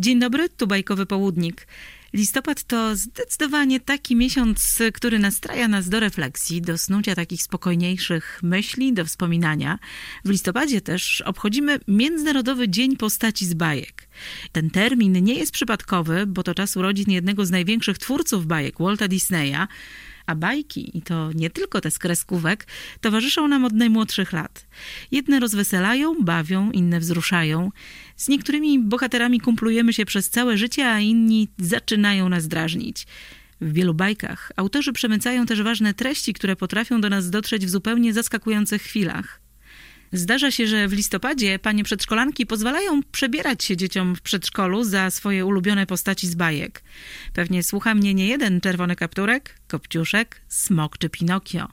Dzień dobry, tu Bajkowy Południk. Listopad to zdecydowanie taki miesiąc, który nastraja nas do refleksji, do snucia takich spokojniejszych myśli, do wspominania. W listopadzie też obchodzimy Międzynarodowy Dzień Postaci z bajek. Ten termin nie jest przypadkowy, bo to czas urodzin jednego z największych twórców bajek, Walta Disneya, a bajki, i to nie tylko te z kreskówek, towarzyszą nam od najmłodszych lat. Jedne rozweselają, bawią, inne wzruszają. Z niektórymi bohaterami kumplujemy się przez całe życie, a inni zaczynają nas drażnić. W wielu bajkach autorzy przemycają też ważne treści, które potrafią do nas dotrzeć w zupełnie zaskakujących chwilach. Zdarza się, że w listopadzie panie przedszkolanki pozwalają przebierać się dzieciom w przedszkolu za swoje ulubione postaci z bajek. Pewnie słucha mnie nie jeden czerwony kapturek, Kopciuszek, Smok czy Pinokio.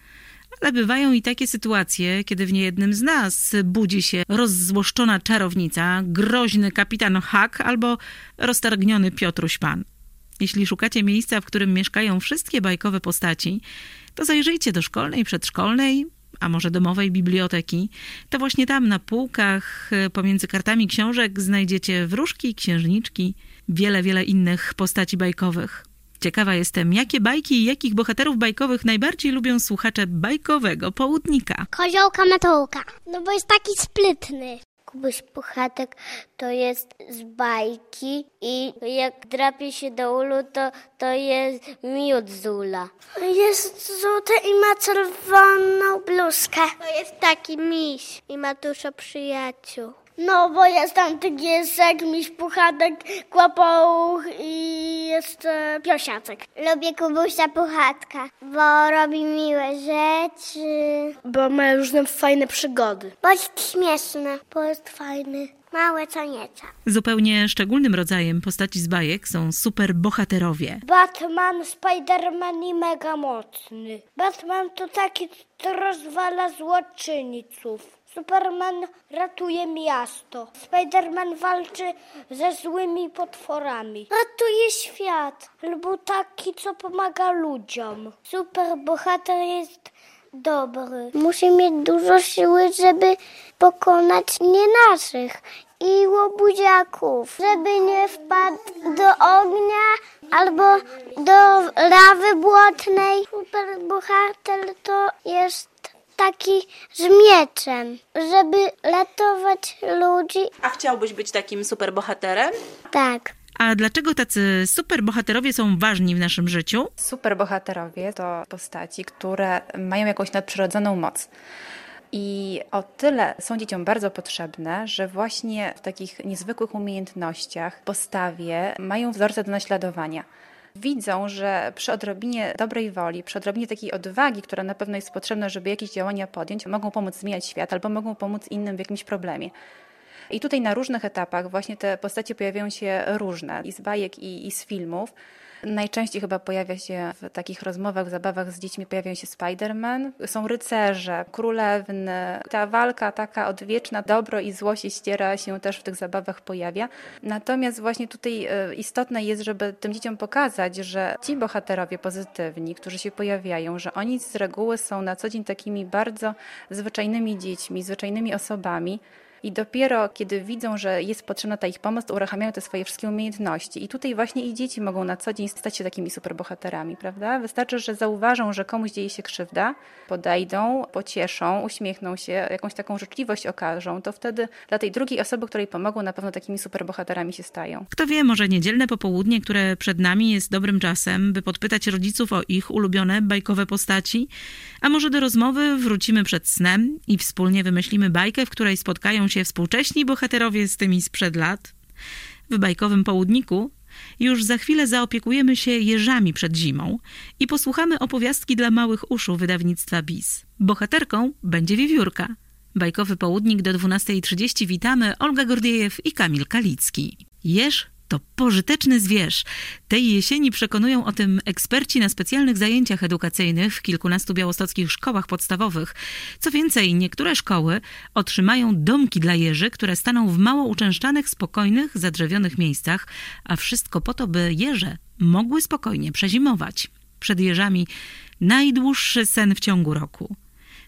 Ale bywają i takie sytuacje, kiedy w niejednym z nas budzi się rozzłoszczona czarownica, groźny kapitan Hak albo roztargniony Piotruś Pan. Jeśli szukacie miejsca, w którym mieszkają wszystkie bajkowe postaci, to zajrzyjcie do szkolnej, przedszkolnej, a może domowej biblioteki. To właśnie tam na półkach pomiędzy kartami książek znajdziecie wróżki, księżniczki, wiele innych postaci bajkowych. Ciekawa jestem, jakie bajki i jakich bohaterów bajkowych najbardziej lubią słuchacze Bajkowego Południka. Koziołka Matołka, no bo jest taki sprytny. Kubuś Puchatek to jest z bajki i jak drapie się do ulu, to jest miód z ula. Jest żółty i ma czerwoną bluzkę. To jest taki miś i ma dużo przyjaciół. No, bo jest tam tygiesek, miś Puchatek, kłopouch i jeszcze piosiaczek. Lubię Kubusia Puchatka, bo robi miłe rzeczy. Bo ma różne fajne przygody. Bo jest śmieszny, bo jest fajny. Małe co nieco. Zupełnie szczególnym rodzajem postaci z bajek są superbohaterowie. Batman, Spiderman i mega mocny. Batman to taki, co rozwala złoczyńców. Superman ratuje miasto. Spiderman walczy ze złymi potworami. Ratuje świat. Albo taki, co pomaga ludziom. Superbohater jest dobry. Musi mieć dużo siły, żeby pokonać nienaszych i łobuziaków. Żeby nie wpadł do ognia albo do lawy błotnej. Superbohater to jest taki z mieczem, żeby ratować ludzi. A chciałbyś być takim superbohaterem? Tak. A dlaczego tacy superbohaterowie są ważni w naszym życiu? Superbohaterowie to postaci, które mają jakąś nadprzyrodzoną moc. I o tyle są dzieciom bardzo potrzebne, że właśnie w takich niezwykłych umiejętnościach, postawie mają wzorce do naśladowania. Widzą, że przy odrobinie dobrej woli, przy odrobinie takiej odwagi, która na pewno jest potrzebna, żeby jakieś działania podjąć, mogą pomóc zmieniać świat albo mogą pomóc innym w jakimś problemie. I tutaj na różnych etapach właśnie te postacie pojawiają się różne, i z bajek, i z filmów. Najczęściej chyba pojawia się w takich rozmowach, w zabawach z dziećmi pojawiają się Spider-Man, są rycerze, królewny. Ta walka taka odwieczna, dobro i zło się ściera, się też w tych zabawach pojawia. Natomiast właśnie tutaj istotne jest, żeby tym dzieciom pokazać, że ci bohaterowie pozytywni, którzy się pojawiają, że oni z reguły są na co dzień takimi bardzo zwyczajnymi dziećmi, zwyczajnymi osobami. I dopiero kiedy widzą, że jest potrzebna ta ich pomoc, to uruchamiają te swoje wszystkie umiejętności. I tutaj właśnie i dzieci mogą na co dzień stać się takimi superbohaterami, prawda? Wystarczy, że zauważą, że komuś dzieje się krzywda, podejdą, pocieszą, uśmiechną się, jakąś taką życzliwość okażą, to wtedy dla tej drugiej osoby, której pomogą, na pewno takimi superbohaterami się stają. Kto wie, może niedzielne popołudnie, które przed nami, jest dobrym czasem, by podpytać rodziców o ich ulubione bajkowe postaci, a może do rozmowy wrócimy przed snem i wspólnie wymyślimy bajkę, w której spotkają się współcześni bohaterowie z tymi sprzed lat. W Bajkowym Południku już za chwilę zaopiekujemy się jeżami przed zimą i posłuchamy opowiastki dla małych uszu wydawnictwa BIS. Bohaterką będzie wiewiórka. Bajkowy Południk do 12:30 witamy, Olga Gordiejew i Kamil Kalicki. Jeż to pożyteczny zwierz. Tej jesieni przekonują o tym eksperci na specjalnych zajęciach edukacyjnych w kilkunastu białostockich szkołach podstawowych. Co więcej, niektóre szkoły otrzymają domki dla jeży, które staną w mało uczęszczanych, spokojnych, zadrzewionych miejscach, a wszystko po to, by jeże mogły spokojnie przezimować. Przed jeżami najdłuższy sen w ciągu roku.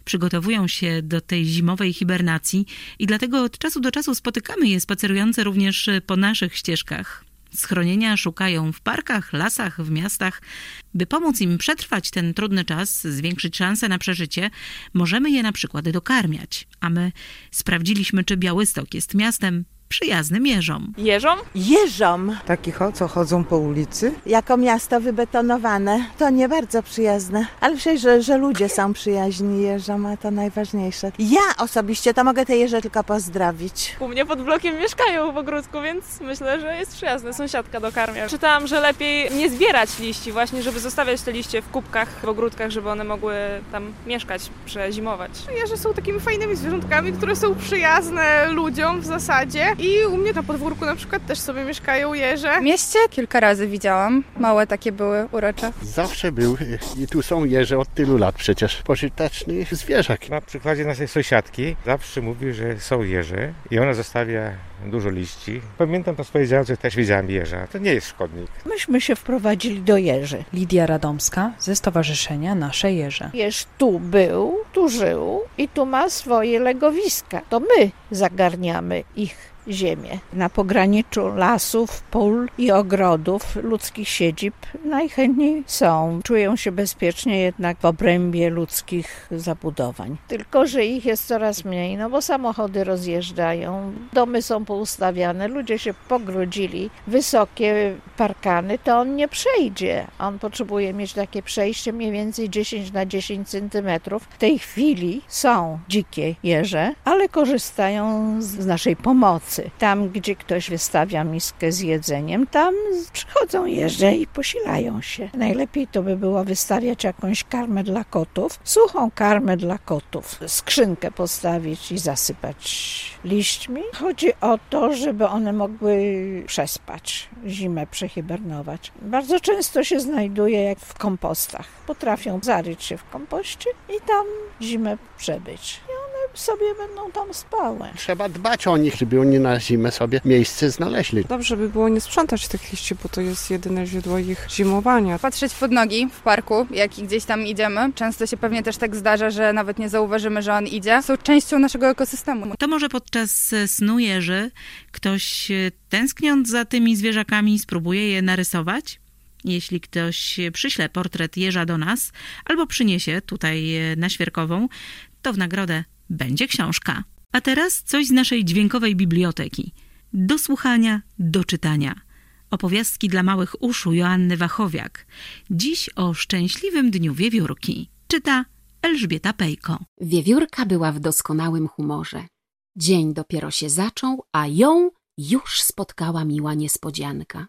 przygotowują się do tej zimowej hibernacji i dlatego od czasu do czasu spotykamy je spacerujące również po naszych ścieżkach. Schronienia szukają w parkach, lasach, w miastach. By pomóc im przetrwać ten trudny czas, zwiększyć szanse na przeżycie, możemy je na przykład dokarmiać. A my sprawdziliśmy, czy Białystok jest miastem przyjaznym jeżom. Jeżom? Jeżom, Takich, co chodzą po ulicy. jako miasto wybetonowane, to nie bardzo przyjazne. Ale przecież, że ludzie są przyjaźni jeżom, a to najważniejsze. Ja osobiście to mogę te jeże tylko pozdrowić. U mnie pod blokiem mieszkają w ogródku, więc myślę, że jest przyjazne. Sąsiadka dokarmia. Czytałam, że lepiej nie zbierać liści właśnie, żeby zostawiać te liście w kubkach, w ogródkach, żeby one mogły tam mieszkać, przezimować. Jeże są takimi fajnymi zwierzątkami, które są przyjazne ludziom w zasadzie. I u mnie na podwórku na przykład też sobie mieszkają jeże. W mieście kilka razy widziałam. Małe takie były, urocze. Zawsze był i tu są jeże od tylu lat przecież. Pożyteczny zwierzak. Na przykładzie naszej sąsiadki zawsze mówi, że są jeże i ona zostawia dużo liści. Pamiętam po swojej działce też widziałam jeża. To nie jest szkodnik. Myśmy się wprowadzili do jeży. Lidia Radomska ze Stowarzyszenia Nasze Jeże. Jeż tu był, tu żył i tu ma swoje legowiska. To my zagarniamy ich ziemię. Na pograniczu lasów, pól i ogrodów ludzkich siedzib najchętniej są. Czują się bezpiecznie jednak w obrębie ludzkich zabudowań. Tylko że ich jest coraz mniej, no bo samochody rozjeżdżają, domy są poustawiane, ludzie się pogrodzili, wysokie parkany, to on nie przejdzie. On potrzebuje mieć takie przejście mniej więcej 10 na 10 centymetrów. W tej chwili są dzikie jeże, ale korzystają z naszej pomocy. Tam, gdzie ktoś wystawia miskę z jedzeniem, tam przychodzą jeże i posilają się. Najlepiej to by było wystawiać jakąś karmę dla kotów, suchą karmę dla kotów. Skrzynkę postawić i zasypać liśćmi. Chodzi o to, żeby one mogły przespać, zimę przehibernować. Bardzo często się znajduje jak w kompostach. Potrafią zaryć się w kompoście i tam zimę przebyć. Sobie będą tam spały. Trzeba dbać o nich, żeby oni na zimę sobie miejsce znaleźli. Dobrze by było nie sprzątać tych liści, bo to jest jedyne źródło ich zimowania. Patrzeć pod nogi w parku, jak gdzieś tam idziemy. Często się pewnie też tak zdarza, że nawet nie zauważymy, że on idzie. Są częścią naszego ekosystemu. To może podczas snu jeży ktoś, tęskniąc za tymi zwierzakami, spróbuje je narysować? Jeśli ktoś przyśle portret jeża do nas albo przyniesie tutaj na Świerkową, to w nagrodę będzie książka. A teraz coś z naszej dźwiękowej biblioteki. Do słuchania, do czytania. Opowiastki dla małych uszu Joanny Wachowiak. Dziś o szczęśliwym dniu wiewiórki. Czyta Elżbieta Pejko. Wiewiórka była w doskonałym humorze. Dzień dopiero się zaczął, a ją już spotkała miła niespodzianka.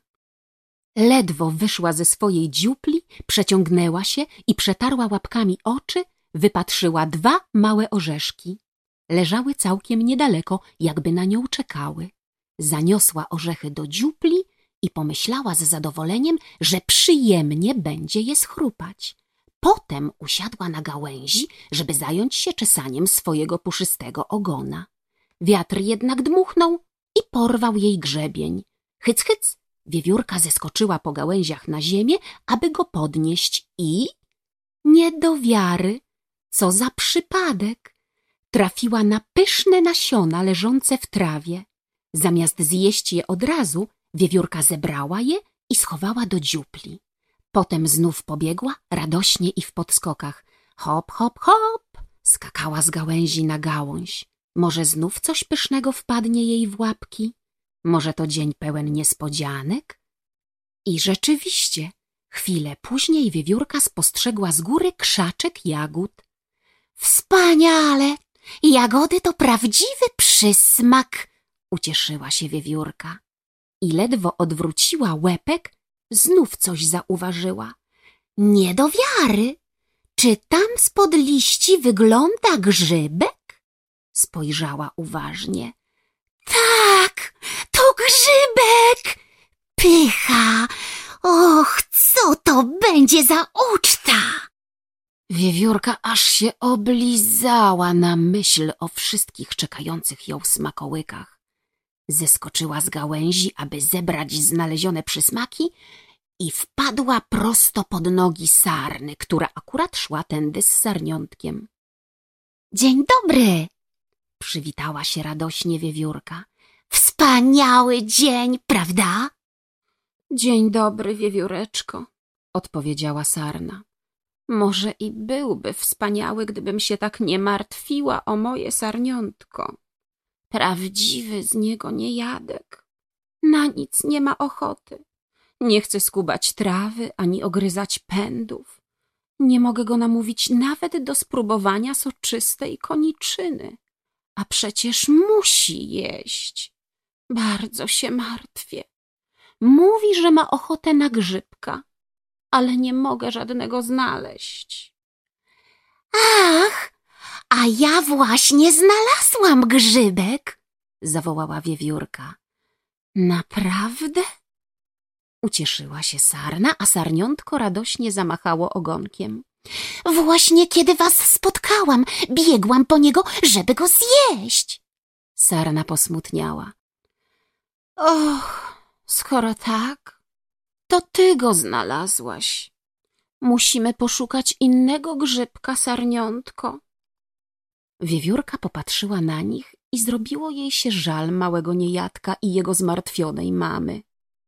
Ledwo wyszła ze swojej dziupli, przeciągnęła się i przetarła łapkami oczy, wypatrzyła 2 małe orzeszki. Leżały całkiem niedaleko, jakby na nią czekały. Zaniosła orzechy do dziupli i pomyślała z zadowoleniem, że przyjemnie będzie je schrupać. Potem usiadła na gałęzi, żeby zająć się czesaniem swojego puszystego ogona. Wiatr jednak dmuchnął i porwał jej grzebień. Hyc, hyc! Wiewiórka zeskoczyła po gałęziach na ziemię, aby go podnieść i... Nie do wiary! Co za przypadek! Trafiła na pyszne nasiona leżące w trawie. Zamiast zjeść je od razu, wiewiórka zebrała je i schowała do dziupli. Potem znów pobiegła, radośnie i w podskokach. Hop, hop, hop! Skakała z gałęzi na gałąź. Może znów coś pysznego wpadnie jej w łapki? Może to dzień pełen niespodzianek? I rzeczywiście, chwilę później wiewiórka spostrzegła z góry krzaczek jagód. Wspaniale! Jagody to prawdziwy przysmak! Ucieszyła się wiewiórka. I ledwo odwróciła łepek, znów coś zauważyła. Nie do wiary! Czy tam spod liści wygląda grzybek? Spojrzała uważnie. Tak, to grzybek! Pycha! Och, co to będzie za uczta! Wiewiórka aż się oblizała na myśl o wszystkich czekających ją smakołykach. Zeskoczyła z gałęzi, aby zebrać znalezione przysmaki i wpadła prosto pod nogi sarny, która akurat szła tędy z sarniątkiem. Dzień dobry! Przywitała się radośnie wiewiórka. Wspaniały dzień, prawda? Dzień dobry, wiewióreczko, odpowiedziała sarna. Może i byłby wspaniały, gdybym się tak nie martwiła o moje sarniątko. Prawdziwy z niego niejadek. Na nic nie ma ochoty. Nie chce skubać trawy, ani ogryzać pędów. Nie mogę go namówić nawet do spróbowania soczystej koniczyny. A przecież musi jeść. Bardzo się martwię. Mówi, że ma ochotę na grzybka, ale nie mogę żadnego znaleźć. Ach, a ja właśnie znalazłam grzybek, zawołała wiewiórka. Naprawdę? Ucieszyła się sarna, a sarniątko radośnie zamachało ogonkiem. Właśnie kiedy was spotkałam, biegłam po niego, żeby go zjeść. Sarna posmutniała. Och, skoro tak, to ty go znalazłaś. Musimy poszukać innego grzybka, sarniątko. Wiewiórka popatrzyła na nich i zrobiło jej się żal małego niejadka i jego zmartwionej mamy.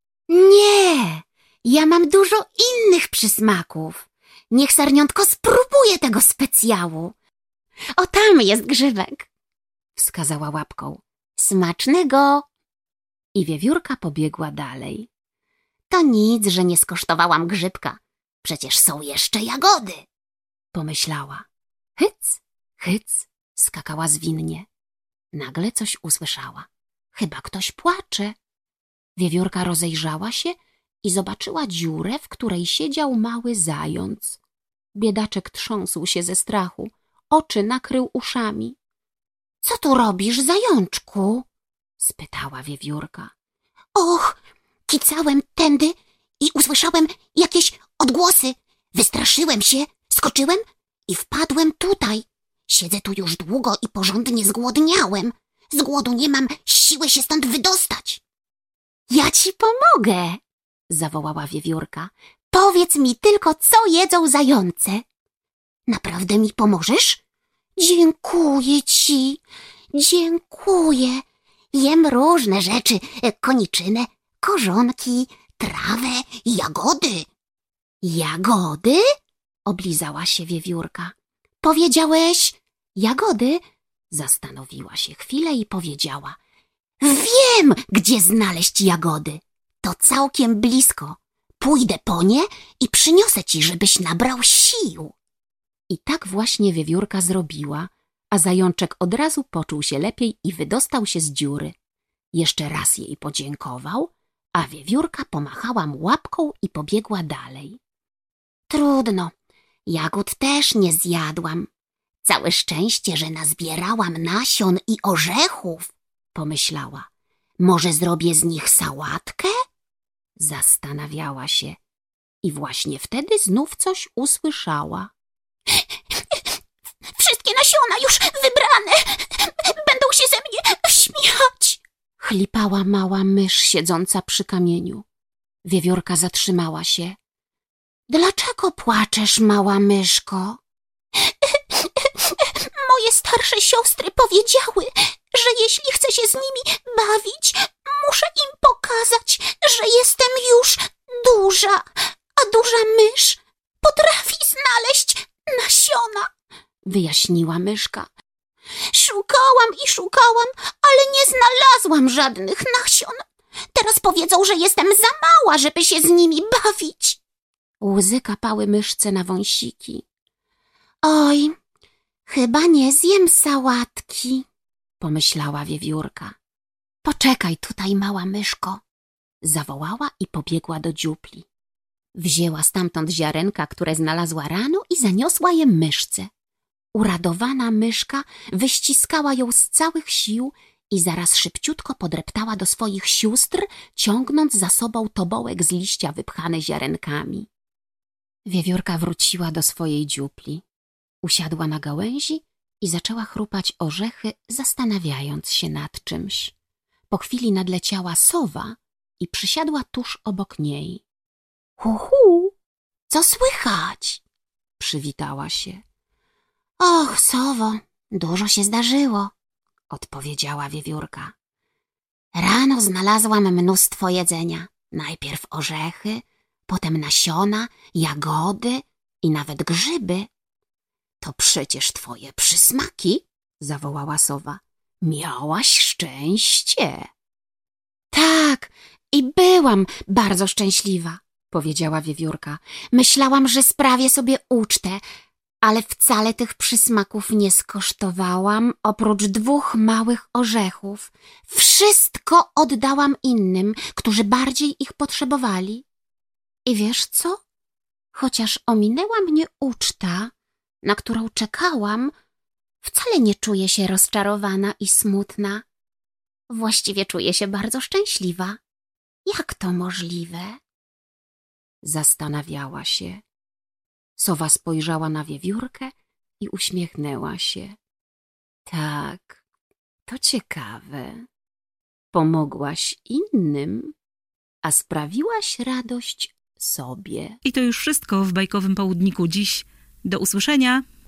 Nie, ja mam dużo innych przysmaków. Niech sarniątko spróbuje tego specjału. O, tam jest grzybek, wskazała łapką. Smacznego! I wiewiórka pobiegła dalej. To nic, że nie skosztowałam grzybka. Przecież są jeszcze jagody, pomyślała. Hyc, hyc, skakała zwinnie. Nagle coś usłyszała. Chyba ktoś płacze. Wiewiórka rozejrzała się i zobaczyła dziurę, w której siedział mały zając. Biedaczek trząsł się ze strachu, oczy nakrył uszami. — Co tu robisz, zajączku? — spytała wiewiórka. — Och, kicałem tędy i usłyszałem jakieś odgłosy. Wystraszyłem się, skoczyłem i wpadłem tutaj. Siedzę tu już długo i porządnie zgłodniałem. Z głodu nie mam siły się stąd wydostać. — Ja ci pomogę! — zawołała wiewiórka. — Powiedz mi tylko, co jedzą zające. — Naprawdę mi pomożesz? — Dziękuję ci, dziękuję. Jem różne rzeczy, koniczynę, korzonki, trawę, jagody. — Jagody? — oblizała się wiewiórka. — Powiedziałeś jagody? Zastanowiła się chwilę i powiedziała. Wiem, gdzie znaleźć jagody. To całkiem blisko. Pójdę po nie i przyniosę ci, żebyś nabrał sił. I tak właśnie wiewiórka zrobiła, a zajączek od razu poczuł się lepiej i wydostał się z dziury. Jeszcze raz jej podziękował, a wiewiórka pomachała mu łapką i pobiegła dalej. Trudno, jagód też nie zjadłam. Całe szczęście, że nazbierałam nasion i orzechów, pomyślała. Może zrobię z nich sałatkę? Zastanawiała się i właśnie wtedy znów coś usłyszała. Wszystkie nasiona już wybrane! Będą się ze mnie śmiać! Chlipała mała mysz siedząca przy kamieniu. Wiewiórka zatrzymała się. Dlaczego płaczesz, mała myszko? Moje starsze siostry powiedziały, że jeśli chcę się z nimi bawić, muszę im pokazać, że jestem już duża, a duża mysz potrafi znaleźć nasiona, wyjaśniła myszka. Szukałam i szukałam, ale nie znalazłam żadnych nasion. Teraz powiedzą, że jestem za mała, żeby się z nimi bawić. Łzy kapały myszce na wąsiki. Oj, chyba nie zjem sałatki, pomyślała wiewiórka. Poczekaj tutaj, mała myszko, zawołała i pobiegła do dziupli. Wzięła stamtąd ziarenka, które znalazła rano i zaniosła je myszce. Uradowana myszka wyściskała ją z całych sił i zaraz szybciutko podreptała do swoich sióstr, ciągnąc za sobą tobołek z liścia wypchany ziarenkami. Wiewiórka wróciła do swojej dziupli. Usiadła na gałęzi i zaczęła chrupać orzechy, zastanawiając się nad czymś. Po chwili nadleciała sowa i przysiadła tuż obok niej. Hu, co słychać? Przywitała się. Och, sowo, Dużo się zdarzyło, odpowiedziała wiewiórka. Rano znalazłam mnóstwo jedzenia. Najpierw orzechy, potem nasiona, jagody i nawet grzyby. To przecież twoje przysmaki, zawołała sowa. Miałaś szczęście. Tak, i byłam bardzo szczęśliwa, powiedziała wiewiórka. Myślałam, że sprawię sobie ucztę, ale wcale tych przysmaków nie skosztowałam, oprócz 2 małych orzechów. Wszystko oddałam innym, którzy bardziej ich potrzebowali. I wiesz co? Chociaż ominęła mnie uczta, na którą czekałam, wcale nie czuję się rozczarowana i smutna. Właściwie czuję się bardzo szczęśliwa. Jak to możliwe? Zastanawiała się. Sowa spojrzała na wiewiórkę i uśmiechnęła się. Tak, to ciekawe. Pomogłaś innym, a sprawiłaś radość sobie. I to już wszystko w bajkowym południku dziś. Do usłyszenia.